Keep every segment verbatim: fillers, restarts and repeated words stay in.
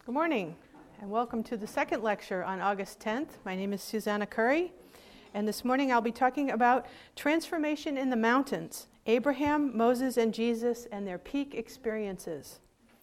Good morning, and welcome to the second lecture on August tenth. My name is Susanna Curry, and this morning I'll be talking about transformation in the mountains, Abraham, Moses, and Jesus, and their peak experiences.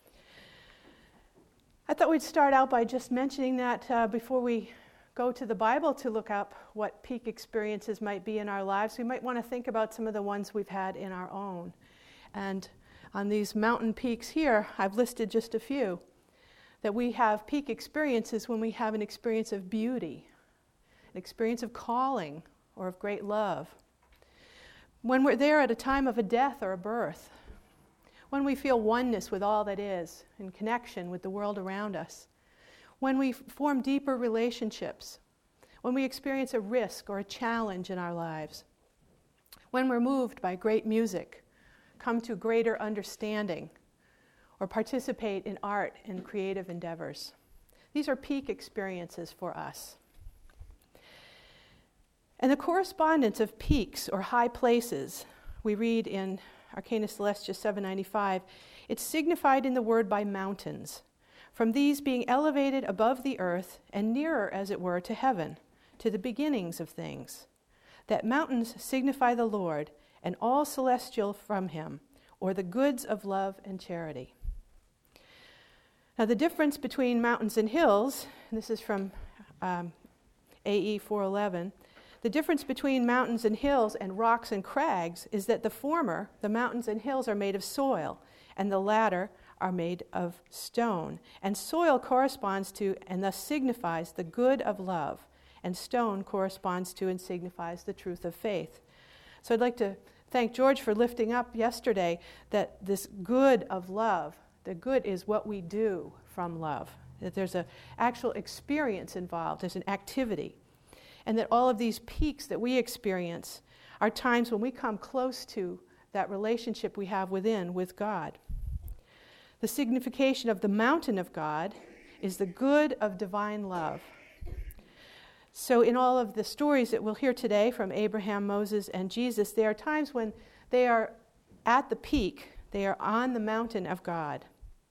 I thought we'd start out by just mentioning that uh, before we go to the Bible to look up what peak experiences might be in our lives, we might want to think about some of the ones we've had in our own. And on these mountain peaks here, I've listed just a few. That we have peak experiences when we have an experience of beauty, an experience of calling, or of great love. When we're there at a time of a death or a birth. When we feel oneness with all that is, in connection with the world around us. When we form deeper relationships. When we experience a risk or a challenge in our lives. When we're moved by great music, come to greater understanding, or participate in art and creative endeavors. These are peak experiences for us. And the correspondence of peaks or high places, we read in Arcana Celestia seven ninety-five, it's signified in the word by mountains, from these being elevated above the earth and nearer, as it were, to heaven, to the beginnings of things. That mountains signify the Lord, and all celestial from him, or the goods of love and charity. Now the difference between mountains and hills, and this is from um, A E four eleven, the difference between mountains and hills and rocks and crags is that the former, the mountains and hills, are made of soil, and the latter are made of stone. And soil corresponds to and thus signifies the good of love, and stone corresponds to and signifies the truth of faith. So I'd like to thank George for lifting up yesterday that this good of love, the good is what we do from love, that there's an actual experience involved, there's an activity, and that all of these peaks that we experience are times when we come close to that relationship we have within with God. The signification of the mountain of God is the good of divine love. So in all of the stories that we'll hear today from Abraham, Moses, and Jesus, there are times when they are at the peak, they are on the mountain of God.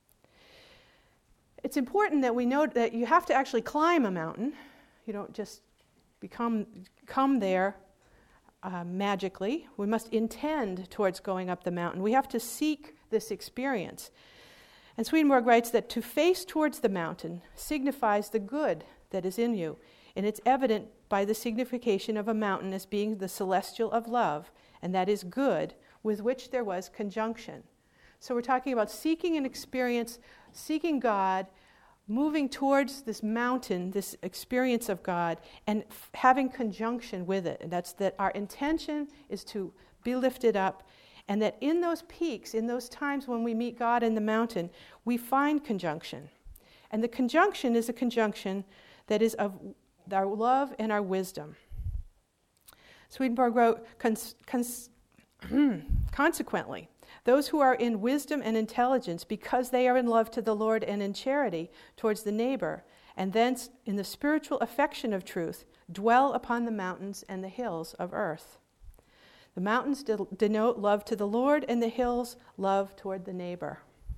It's important that we know that you have to actually climb a mountain. You don't just become come there uh, magically. We must intend towards going up the mountain. We have to seek this experience. And Swedenborg writes that to face towards the mountain signifies the good that is in you, and it's evident by the signification of a mountain as being the celestial of love, and that is good, with which there was conjunction. So we're talking about seeking an experience, seeking God, moving towards this mountain, this experience of God, and f- having conjunction with it. And that's that our intention is to be lifted up, and that in those peaks, in those times when we meet God in the mountain, we find conjunction. And the conjunction is a conjunction that is of our love and our wisdom. Swedenborg wrote, cons- cons- consequently, those who are in wisdom and intelligence, because they are in love to the Lord and in charity towards the neighbor, and thence in the spiritual affection of truth, dwell upon the mountains and the hills of earth. The mountains de- denote love to the Lord, and the hills love toward the neighbor.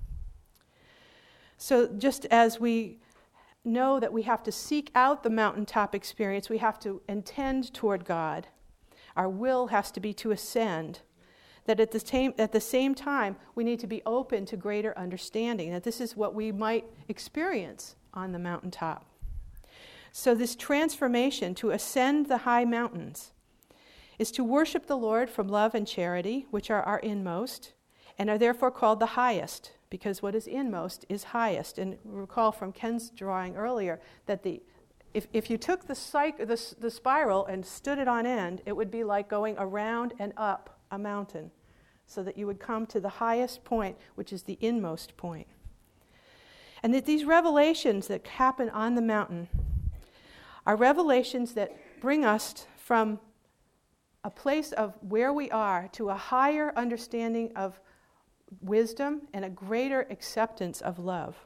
So just as we know that we have to seek out the mountaintop experience, we have to intend toward God. Our will has to be to ascend. That at the same at the same time, we need to be open to greater understanding, that this is what we might experience on the mountaintop. So this transformation to ascend the high mountains is to worship the Lord from love and charity, which are our inmost, and are therefore called the highest, because what is inmost is highest. And recall from Ken's drawing earlier that the if, if you took the, cyc- the, the spiral and stood it on end, it would be like going around and up a mountain, so that you would come to the highest point, which is the inmost point. And that these revelations that happen on the mountain are revelations that bring us from a place of where we are to a higher understanding of wisdom and a greater acceptance of love.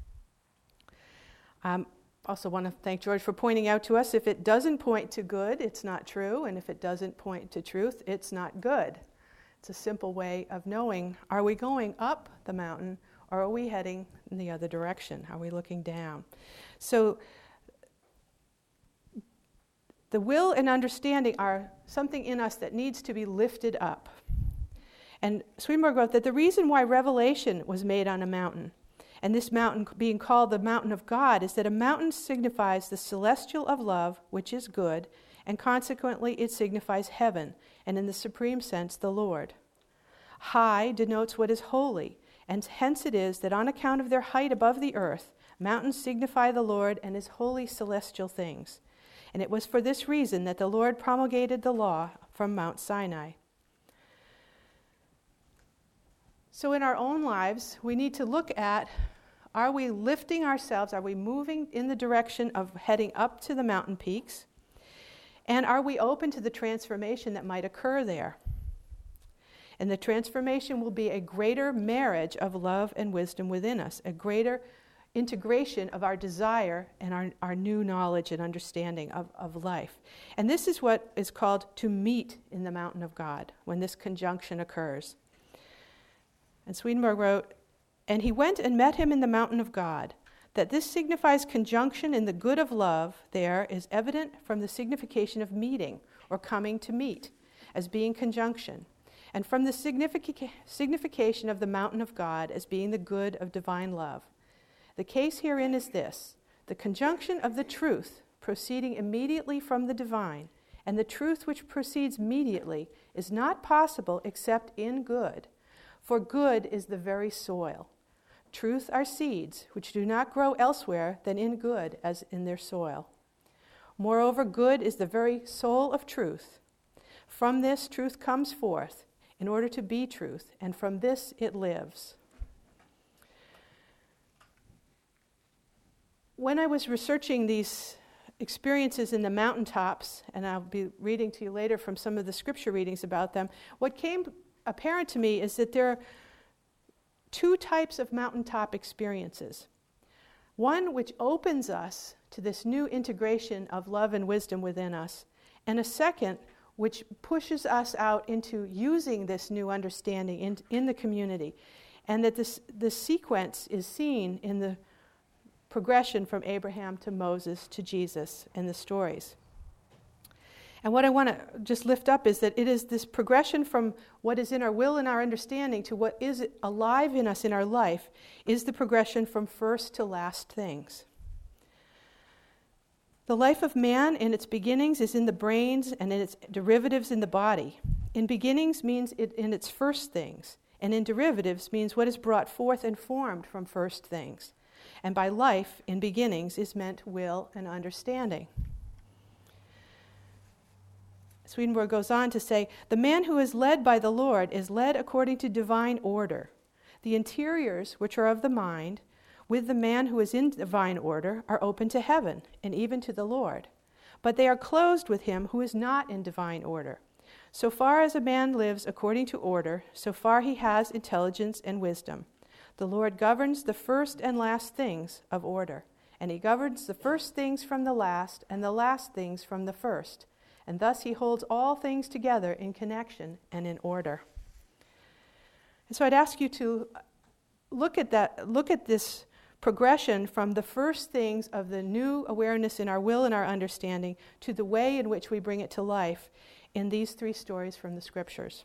Um, also want to thank George for pointing out to us, if it doesn't point to good, it's not true, and if it doesn't point to truth, it's not good. It's a simple way of knowing, are we going up the mountain or are we heading in the other direction? Are we looking down? So the will and understanding are something in us that needs to be lifted up. And Swedenborg wrote that the reason why revelation was made on a mountain, and this mountain being called the mountain of God, is that a mountain signifies the celestial of love, which is good, and consequently it signifies heaven, and in the supreme sense, the Lord. High denotes what is holy, and hence it is that on account of their height above the earth, mountains signify the Lord and his holy celestial things. And it was for this reason that the Lord promulgated the law from Mount Sinai. So in our own lives, we need to look at, are we lifting ourselves? Are we moving in the direction of heading up to the mountain peaks? And are we open to the transformation that might occur there? And the transformation will be a greater marriage of love and wisdom within us, a greater integration of our desire and our, our new knowledge and understanding of, of life. And this is what is called to meet in the mountain of God, when this conjunction occurs. And Swedenborg wrote, "And he went and met him in the mountain of God. That this signifies conjunction in the good of love there is evident from the signification of meeting, or coming to meet, as being conjunction, and from the significa- signification of the mountain of God as being the good of divine love. The case herein is this: the conjunction of the truth proceeding immediately from the divine, and the truth which proceeds immediately, is not possible except in good. For good is the very soil. Truth are seeds, which do not grow elsewhere than in good as in their soil. Moreover, good is the very soul of truth. From this truth comes forth, in order to be truth, and from this it lives." When I was researching these experiences in the mountaintops, and I'll be reading to you later from some of the scripture readings about them, what came apparent to me is that there are two types of mountaintop experiences. One which opens us to this new integration of love and wisdom within us, and a second which pushes us out into using this new understanding in, in the community. And that this, this sequence is seen in the progression from Abraham to Moses to Jesus in the stories. And what I want to just lift up is that it is this progression from what is in our will and our understanding to what is alive in us in our life, is the progression from first to last things. The life of man in its beginnings is in the brains, and in its derivatives in the body. In beginnings means it in its first things, and in derivatives means what is brought forth and formed from first things. And by life in beginnings is meant will and understanding. Swedenborg goes on to say, "The man who is led by the Lord is led according to divine order. The interiors, which are of the mind, with the man who is in divine order, are open to heaven, and even to the Lord. But they are closed with him who is not in divine order. So far as a man lives according to order, so far he has intelligence and wisdom. The Lord governs the first and last things of order, and he governs the first things from the last, and the last things from the first. And thus he holds all things together in connection and in order." And so I'd ask you to look at that, look at this progression from the first things of the new awareness in our will and our understanding to the way in which we bring it to life in these three stories from the scriptures.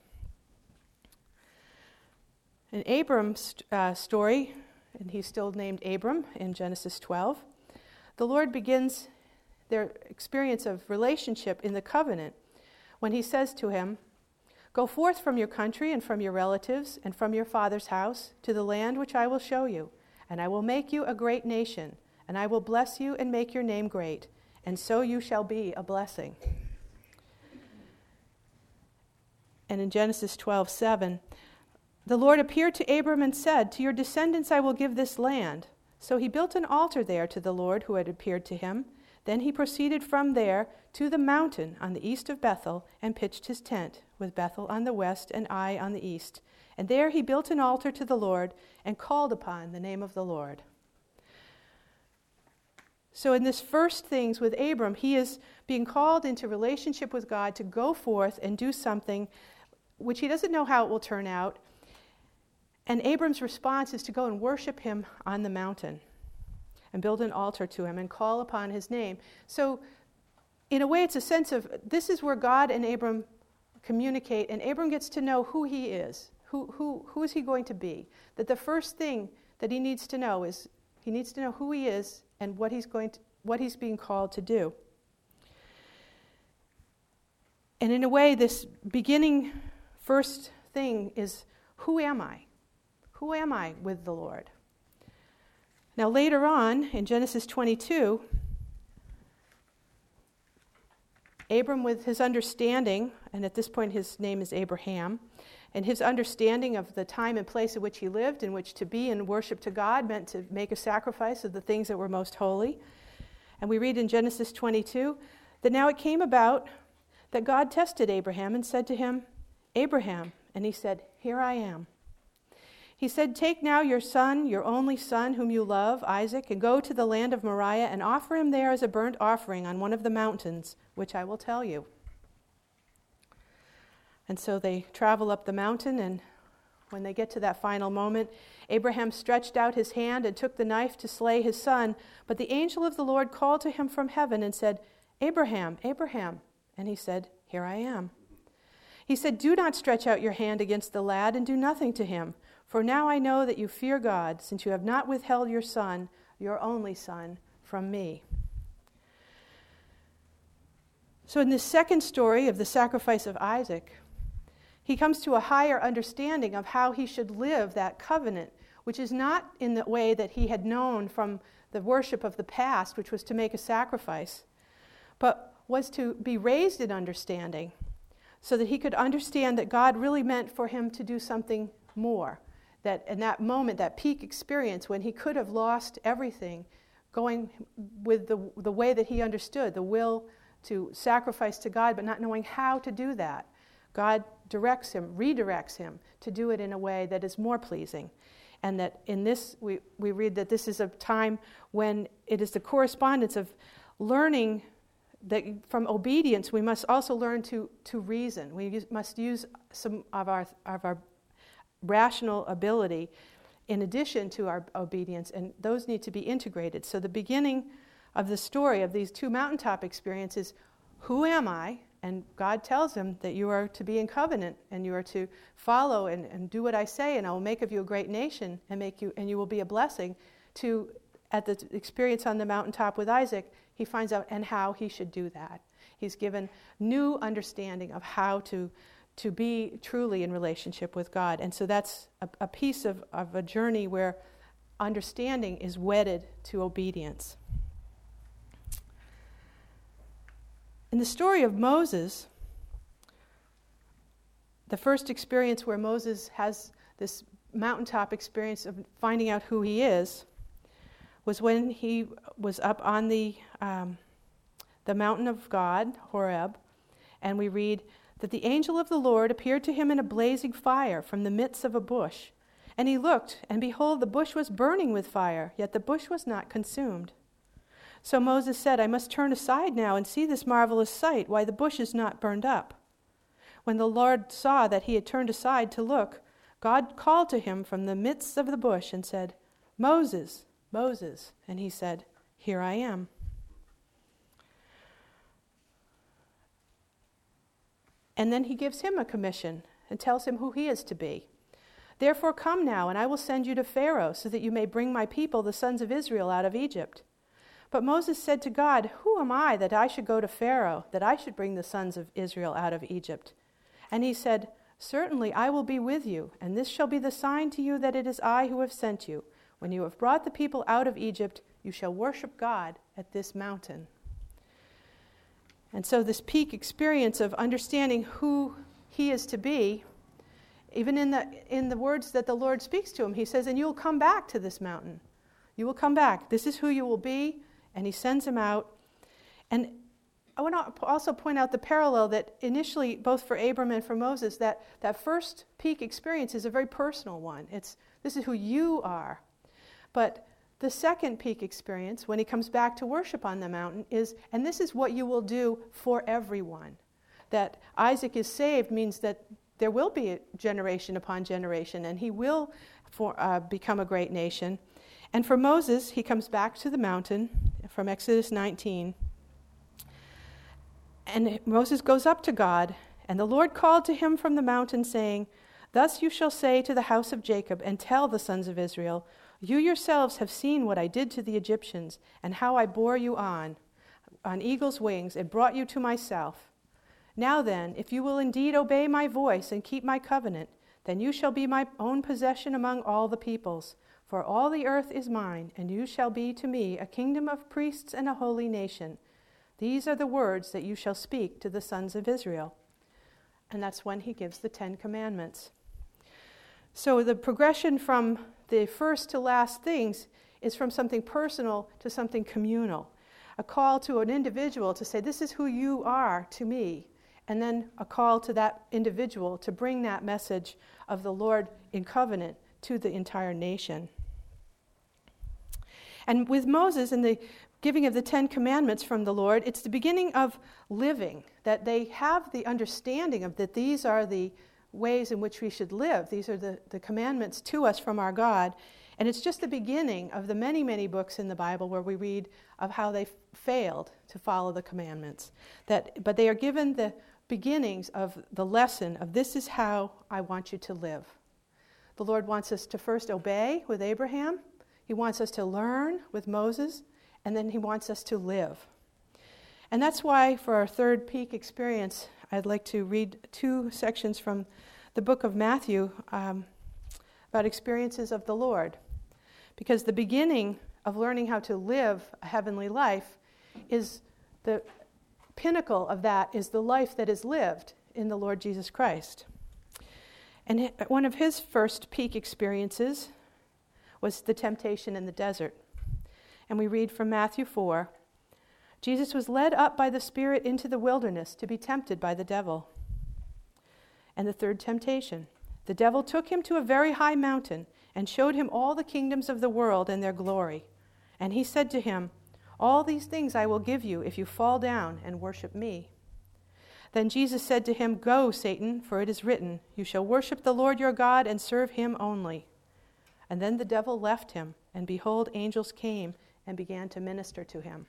In Abram's uh, story, and he's still named Abram in Genesis twelve, the Lord begins their experience of relationship in the covenant when he says to him, "Go forth from your country and from your relatives and from your father's house to the land which I will show you, and I will make you a great nation, and I will bless you and make your name great, and so you shall be a blessing." And in Genesis twelve seven, the Lord appeared to Abram and said, "To your descendants I will give this land." So he built an altar there to the Lord who had appeared to him. Then he proceeded from there to the mountain on the east of Bethel and pitched his tent, with Bethel on the west and Ai on the east. And there he built an altar to the Lord and called upon the name of the Lord. So in this first things with Abram, he is being called into relationship with God to go forth and do something which he doesn't know how it will turn out. And Abram's response is to go and worship him on the mountain and build an altar to him and call upon his name. So in a way, it's a sense of this is where God and Abram communicate, and Abram gets to know who he is. Who, who, who is he going to be? That the first thing that he needs to know is he needs to know who he is and what he's going to, what he's being called to do. And in a way, this beginning first thing is, who am I? Who am I with the Lord? Now later on, in Genesis twenty-two, Abram, with his understanding, and at this point his name is Abraham, and his understanding of the time and place in which he lived, in which to be in worship to God meant to make a sacrifice of the things that were most holy. And we read in Genesis twenty-two that now it came about that God tested Abraham and said to him, Abraham, and he said, here I am. He said, take now your son, your only son, whom you love, Isaac, and go to the land of Moriah and offer him there as a burnt offering on one of the mountains, which I will tell you. And so they travel up the mountain, and when they get to that final moment, Abraham stretched out his hand and took the knife to slay his son. But the angel of the Lord called to him from heaven and said, Abraham, Abraham. And he said, here I am. He said, do not stretch out your hand against the lad and do nothing to him. For now I know that you fear God, since you have not withheld your son, your only son, from me. So in this second story of the sacrifice of Isaac, he comes to a higher understanding of how he should live that covenant, which is not in the way that he had known from the worship of the past, which was to make a sacrifice, but was to be raised in understanding so that he could understand that God really meant for him to do something more. That in that moment, that peak experience when he could have lost everything, going with the, the way that he understood, the will to sacrifice to God, but not knowing how to do that. God directs him, redirects him to do it in a way that is more pleasing. And that in this, we, we read that this is a time when it is the correspondence of learning that from obedience, we must also learn to, to reason. We use, must use some of our, of our rational ability in addition to our obedience, and those need to be integrated. So the beginning of the story of these two mountaintop experiences, who am I? And God tells him that you are to be in covenant and you are to follow and, and do what I say, and I will make of you a great nation and make you and you will be a blessing. To at the experience on the mountaintop with Isaac, he finds out and how he should do that. He's given new understanding of how to to be truly in relationship with God. And so that's a, a piece of, of a journey where understanding is wedded to obedience. In the story of Moses, the first experience where Moses has this mountaintop experience of finding out who he is was when he was up on the um, the mountain of God, Horeb, and we read that the angel of the Lord appeared to him in a blazing fire from the midst of a bush. And he looked, and behold, the bush was burning with fire, yet the bush was not consumed. So Moses said, I must turn aside now and see this marvelous sight, why the bush is not burned up. When the Lord saw that he had turned aside to look, God called to him from the midst of the bush and said, Moses, Moses. And he said, here I am. And then he gives him a commission and tells him who he is to be. Therefore come now, and I will send you to Pharaoh, so that you may bring my people, the sons of Israel, out of Egypt. But Moses said to God, who am I that I should go to Pharaoh, that I should bring the sons of Israel out of Egypt? And he said, certainly I will be with you, and this shall be the sign to you that it is I who have sent you. When you have brought the people out of Egypt, you shall worship God at this mountain. And so this peak experience of understanding who he is to be, even in the in the words that the Lord speaks to him, he says, and you will come back to this mountain. You will come back. This is who you will be. And he sends him out. And I want to also point out the parallel that initially, both for Abram and for Moses, that, that first peak experience is a very personal one. It's this is who you are. But the second peak experience, when he comes back to worship on the mountain, is, and this is what you will do for everyone. That Isaac is saved means that there will be a generation upon generation, and he will for, uh, become a great nation. And for Moses, he comes back to the mountain from Exodus nineteen. And Moses goes up to God, and the Lord called to him from the mountain, saying, "Thus you shall say to the house of Jacob, and tell the sons of Israel, you yourselves have seen what I did to the Egyptians, and how I bore you on, on eagle's wings, and brought you to myself. Now then, if you will indeed obey my voice and keep my covenant, then you shall be my own possession among all the peoples. For all the earth is mine, and you shall be to me a kingdom of priests and a holy nation. These are the words that you shall speak to the sons of Israel." And that's when he gives the Ten Commandments. So the progression from the first to last things is from something personal to something communal. A call to an individual to say, this is who you are to me. And then a call to that individual to bring that message of the Lord in covenant to the entire nation. And with Moses and the giving of the Ten Commandments from the Lord, it's the beginning of living, that they have the understanding of that these are the ways in which we should live. These are the, the commandments to us from our God. And it's just the beginning of the many, many books in the Bible where we read of how they f- failed to follow the commandments. That, but they are given the beginnings of the lesson of this is how I want you to live. The Lord wants us to first obey with Abraham. He wants us to learn with Moses. And then he wants us to live. And that's why for our third peak experience, I'd like to read two sections from the book of Matthew um, about experiences of the Lord. Because the beginning of learning how to live a heavenly life is the pinnacle of that is the life that is lived in the Lord Jesus Christ. And one of his first peak experiences was the temptation in the desert. And we read from Matthew four, Jesus was led up by the Spirit into the wilderness to be tempted by the devil. And the third temptation, the devil took him to a very high mountain and showed him all the kingdoms of the world and their glory. And he said to him, "All these things I will give you if you fall down and worship me." Then Jesus said to him, "Go, Satan, for it is written, you shall worship the Lord your God and serve him only." And then the devil left him, and behold, angels came and began to minister to him.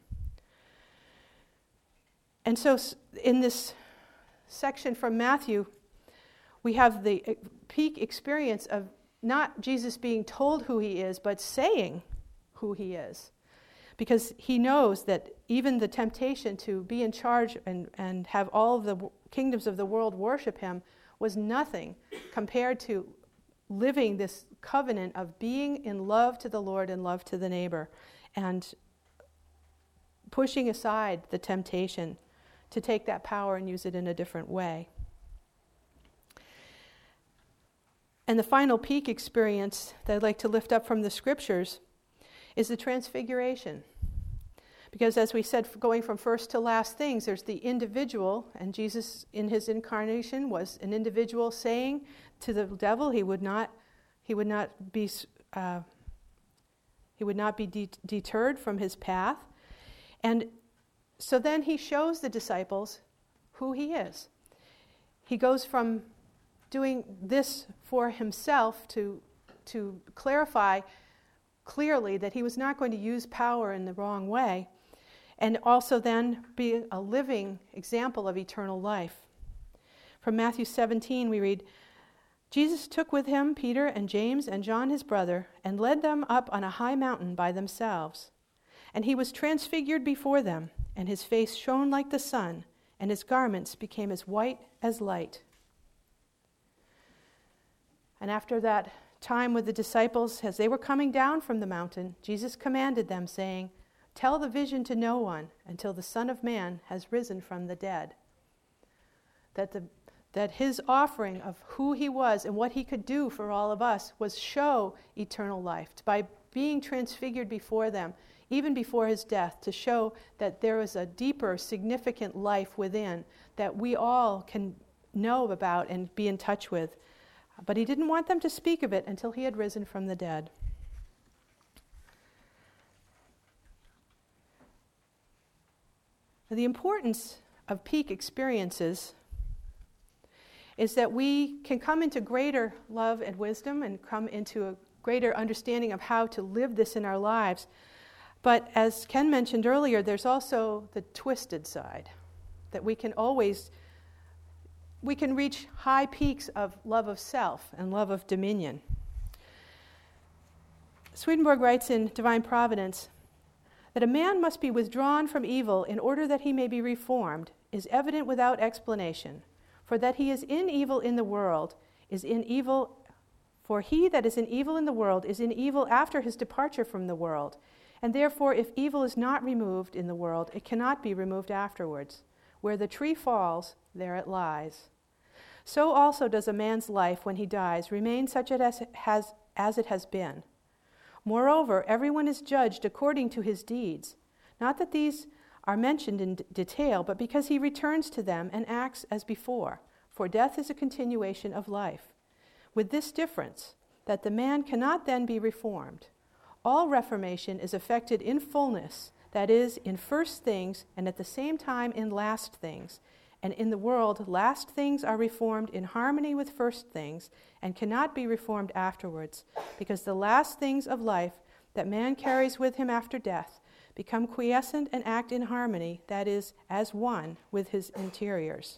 And so in this section from Matthew, we have the peak experience of not Jesus being told who he is, but saying who he is. Because he knows that even the temptation to be in charge and, and have all of the w- kingdoms of the world worship him was nothing compared to living this covenant of being in love to the Lord and love to the neighbor, and pushing aside the temptation to take that power and use it in a different way. And the final peak experience that I'd like to lift up from the scriptures is the transfiguration. Because as we said, going from first to last things, there's the individual, and Jesus in his incarnation was an individual saying to the devil he would not, he would not be, uh, he would not be de- deterred from his path. And so then he shows the disciples who he is. He goes from doing this for himself to, to clarify clearly that he was not going to use power in the wrong way, and also then be a living example of eternal life. From Matthew seventeen we read, Jesus took with him Peter and James and John his brother and led them up on a high mountain by themselves. And he was transfigured before them, and his face shone like the sun, and his garments became as white as light. And after that time with the disciples, as they were coming down from the mountain, Jesus commanded them, saying, "Tell the vision to no one until the Son of Man has risen from the dead." That the that his offering of who he was and what he could do for all of us was show eternal life by being transfigured before them, even before his death, to show that there is a deeper, significant life within that we all can know about and be in touch with. But he didn't want them to speak of it until he had risen from the dead. The importance of peak experiences is that we can come into greater love and wisdom and come into a greater understanding of how to live this in our lives. But as Ken mentioned earlier, there's also the twisted side, that we can always, we can reach high peaks of love of self and love of dominion. Swedenborg writes in Divine Providence that a man must be withdrawn from evil in order that he may be reformed is evident without explanation, for that he is in evil in the world is in evil, for he that is in evil in the world is in evil after his departure from the world, and therefore if evil is not removed in the world, it cannot be removed afterwards. Where the tree falls, there it lies. So also does a man's life when he dies remain such as it has, as it has been. Moreover, everyone is judged according to his deeds, not that these are mentioned in d- detail, but because he returns to them and acts as before, for death is a continuation of life. With this difference, that the man cannot then be reformed. All reformation is effected in fullness, that is, in first things, and at the same time in last things. And in the world, last things are reformed in harmony with first things, and cannot be reformed afterwards, because the last things of life that man carries with him after death become quiescent and act in harmony, that is, as one with his interiors.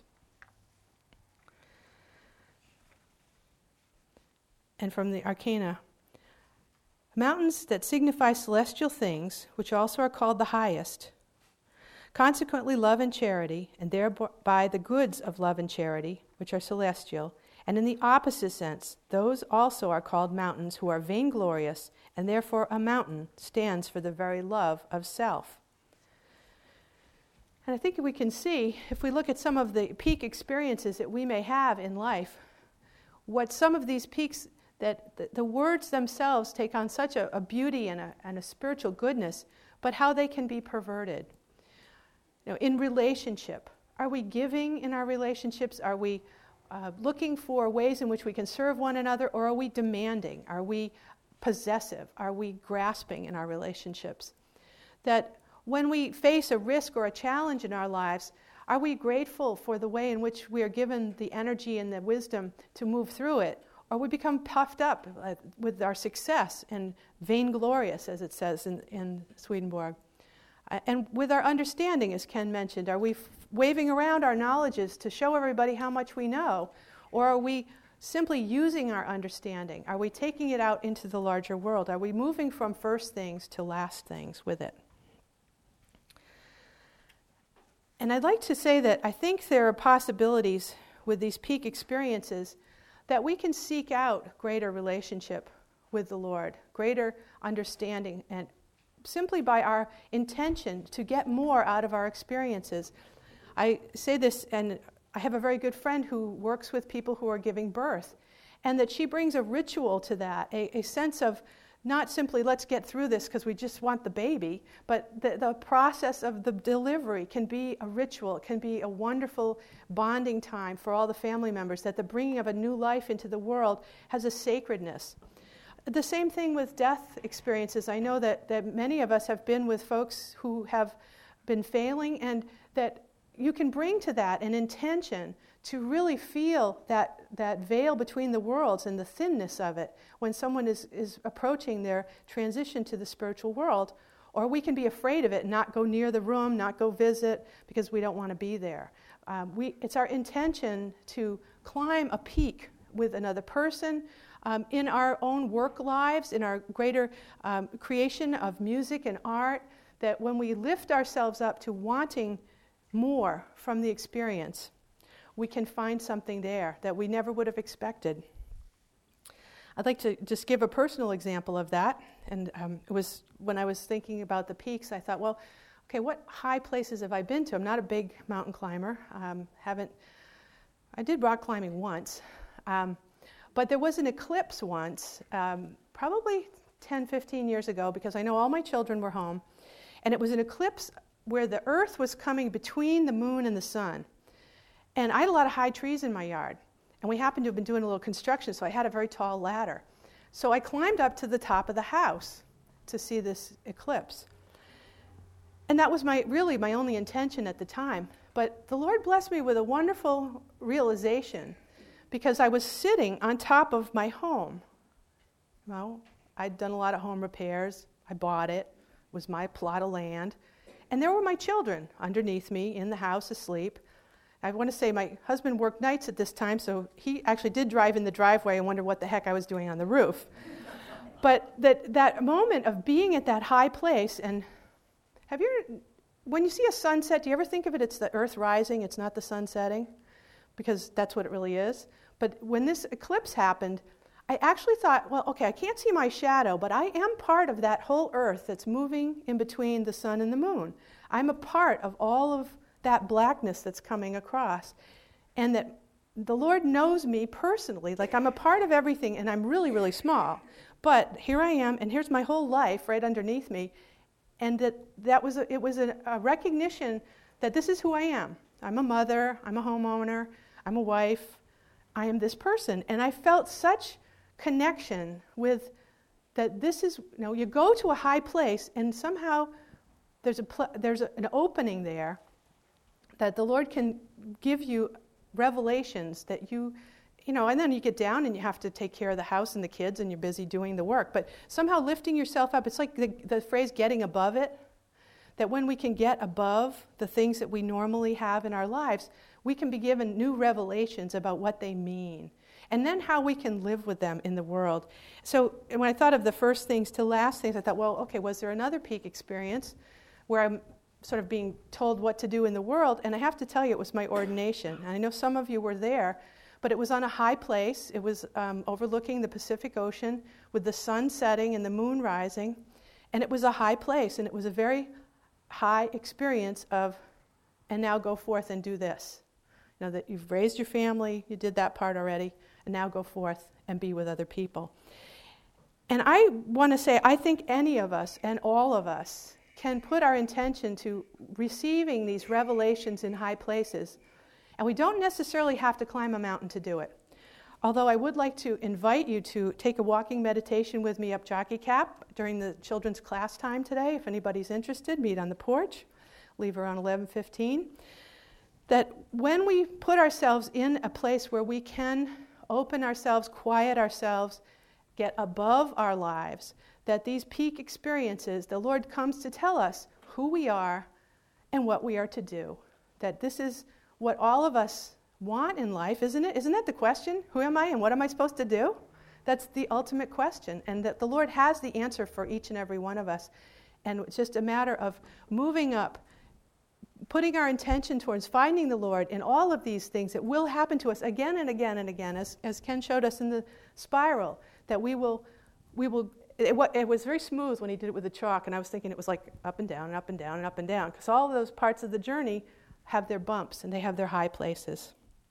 And from the Arcana, mountains that signify celestial things, which also are called the highest, consequently love and charity, and thereby the goods of love and charity, which are celestial, and in the opposite sense, those also are called mountains who are vainglorious, and therefore a mountain stands for the very love of self. And I think we can see, if we look at some of the peak experiences that we may have in life, what some of these peaks, that the, the words themselves take on such a, a beauty and a, and a spiritual goodness, but how they can be perverted. You know, in relationship, are we giving in our relationships? Are we uh, looking for ways in which we can serve one another, or are we demanding? Are we possessive? Are we grasping in our relationships? That when we face a risk or a challenge in our lives, are we grateful for the way in which we are given the energy and the wisdom to move through it? Or we become puffed up uh, with our success and vainglorious, as it says in, in Swedenborg. Uh, and with our understanding, as Ken mentioned, are we f- waving around our knowledges to show everybody how much we know? Or are we simply using our understanding? Are we taking it out into the larger world? Are we moving from first things to last things with it? And I'd like to say that I think there are possibilities with these peak experiences that we can seek out greater relationship with the Lord, greater understanding, and simply by our intention to get more out of our experiences. I say this, and I have a very good friend who works with people who are giving birth, and that she brings a ritual to that, a, a sense of not simply let's get through this because we just want the baby, but the, the process of the delivery can be a ritual. It can be a wonderful bonding time for all the family members, that the bringing of a new life into the world has a sacredness. The same thing with death experiences. I know that, that many of us have been with folks who have been failing, and that you can bring to that an intention to really feel that, that veil between the worlds and the thinness of it when someone is, is approaching their transition to the spiritual world. Or we can be afraid of it and not go near the room, not go visit, because we don't want to be there. Um, we, it's our intention to climb a peak with another person, um, in our own work lives, in our greater um, creation of music and art, that when we lift ourselves up to wanting more from the experience, we can find something there that we never would have expected. I'd like to just give a personal example of that. And um, it was when I was thinking about the peaks, I thought, well, okay, what high places have I been to? I'm not a big mountain climber. Um, haven't. I did rock climbing once, um, but there was an eclipse once, um, probably ten, fifteen years ago, because I know all my children were home, and it was an eclipse where the earth was coming between the moon and the sun. And I had a lot of high trees in my yard. And we happened to have been doing a little construction, so I had a very tall ladder. So I climbed up to the top of the house to see this eclipse. And that was my really my only intention at the time. But the Lord blessed me with a wonderful realization, because I was sitting on top of my home. Well, I'd done a lot of home repairs. I bought it. It was my plot of land. And there were my children underneath me in the house asleep. I want to say my husband worked nights at this time, so he actually did drive in the driveway and wonder what the heck I was doing on the roof. But that, that moment of being at that high place, and have you ever, when you see a sunset, do you ever think of it, it's the earth rising, it's not the sun setting? Because that's what it really is. But when this eclipse happened, I actually thought, well, okay, I can't see my shadow, but I am part of that whole earth that's moving in between the sun and the moon. I'm a part of all of that blackness that's coming across. And that the Lord knows me personally, like I'm a part of everything, and I'm really, really small. But here I am, and here's my whole life right underneath me. And that, that was a, it was a, a recognition that this is who I am. I'm a mother, I'm a homeowner, I'm a wife, I am this person. And I felt such connection with that this is, you know, you go to a high place and somehow there's a pl- there's a, an opening there that the Lord can give you revelations that you, you know, and then you get down and you have to take care of the house and the kids and you're busy doing the work. But somehow lifting yourself up, it's like the, the phrase getting above it, that when we can get above the things that we normally have in our lives, we can be given new revelations about what they mean. And then how we can live with them in the world. So when I thought of the first things to last things, I thought, well, okay, was there another peak experience where I'm sort of being told what to do in the world? And I have to tell you, it was my ordination. And I know some of you were there, but it was on a high place. It was um, overlooking the Pacific Ocean with the sun setting and the moon rising. And it was a high place, and it was a very high experience of, and now go forth and do this. You know, that you've raised your family, you did that part already, and now go forth and be with other people. And I want to say, I think any of us and all of us can put our intention to receiving these revelations in high places, and we don't necessarily have to climb a mountain to do it. Although I would like to invite you to take a walking meditation with me up Jockey Cap during the children's class time today. If anybody's interested, meet on the porch, leave around eleven fifteen. That when we put ourselves in a place where we can open ourselves, quiet ourselves, get above our lives, that these peak experiences, the Lord comes to tell us who we are and what we are to do. That this is what all of us want in life, isn't it? Isn't that the question? Who am I and what am I supposed to do? That's the ultimate question, and that the Lord has the answer for each and every one of us. And it's just a matter of moving up, putting our intention towards finding the Lord in all of these things that will happen to us again and again and again, as, as Ken showed us in the spiral, that we will, we will, it, it was very smooth when he did it with the chalk, and I was thinking it was like up and down and up and down and up and down, because all of those parts of the journey have their bumps and they have their high places.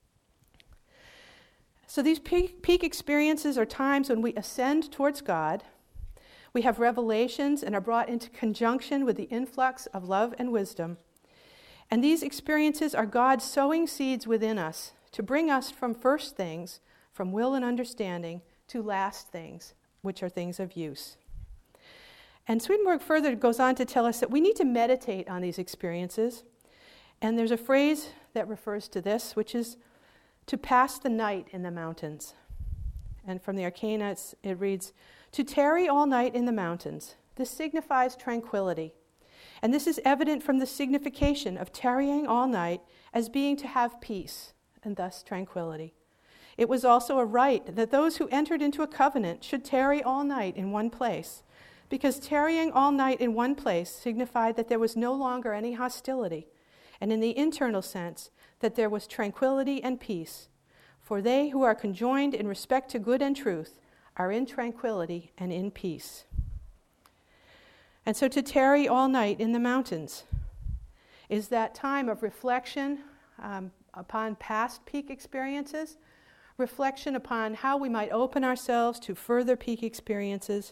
So these peak, peak experiences are times when we ascend towards God, we have revelations and are brought into conjunction with the influx of love and wisdom. And these experiences are God sowing seeds within us to bring us from first things, from will and understanding, to last things, which are things of use. And Swedenborg further goes on to tell us that we need to meditate on these experiences. And there's a phrase that refers to this, which is to pass the night in the mountains. And from the Arcana, it's, it reads, to tarry all night in the mountains. This signifies tranquility. And this is evident from the signification of tarrying all night as being to have peace, and thus tranquility. It was also a right that those who entered into a covenant should tarry all night in one place, because tarrying all night in one place signified that there was no longer any hostility, and in the internal sense, that there was tranquility and peace. For they who are conjoined in respect to good and truth are in tranquility and in peace. And so to tarry all night in the mountains is that time of reflection um, upon past peak experiences, reflection upon how we might open ourselves to further peak experiences,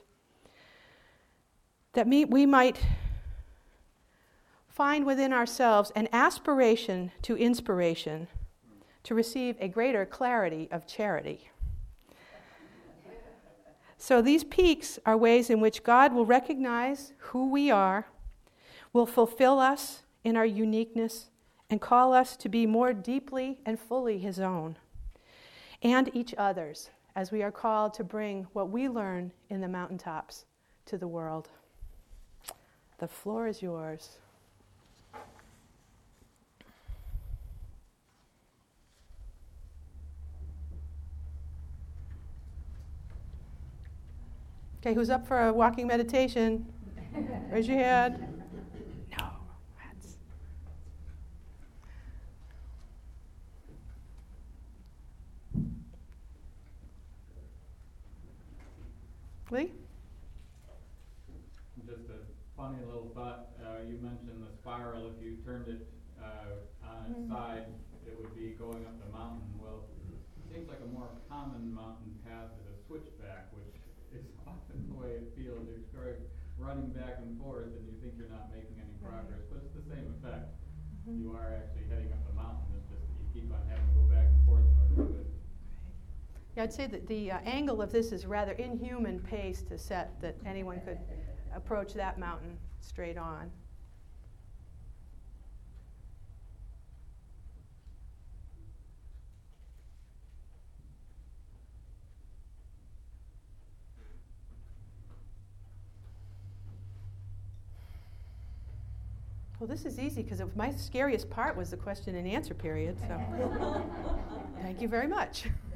that we might find within ourselves an aspiration to inspiration, to receive a greater clarity of charity. So these peaks are ways in which God will recognize who we are, will fulfill us in our uniqueness, and call us to be more deeply and fully His own, and each other's, as we are called to bring what we learn in the mountaintops to the world. The floor is yours. Okay, who's up for a walking meditation? Raise your hand. No, rats. Lee? Just a funny little thought. Uh, you mentioned the spiral. If you turned it uh, on its mm-hmm. side, it would be going up the mountain. Well, it seems like a more common mountain path is a switchback, which is often the way it feels. You're sort of running back and forth, and you think you're not making any progress, but it's the same effect. Mm-hmm. You are actually heading up the mountain. It's just that you keep on having to go back and forth in order to do it. Yeah, I'd say that the uh, angle of this is rather inhuman pace to set that anyone could approach that mountain straight on. Well, this is easy because my scariest part was the question and answer period, so thank you very much.